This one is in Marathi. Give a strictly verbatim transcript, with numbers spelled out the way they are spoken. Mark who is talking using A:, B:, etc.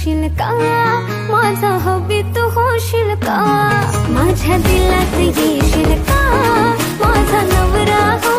A: येशील का, माझा हवी तू होशील का, माझ्या दिलात येशील का, माझा नवरा